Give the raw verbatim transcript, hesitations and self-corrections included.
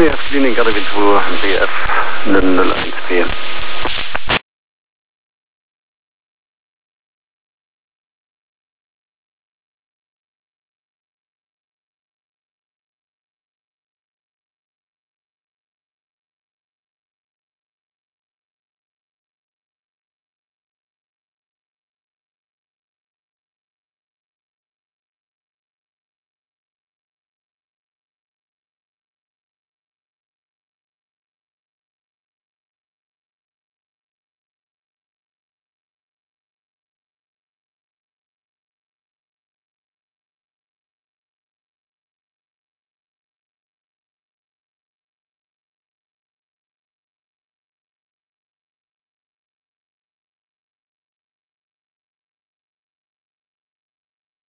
N E F Cleaning Garabit V B F nul nul eins P.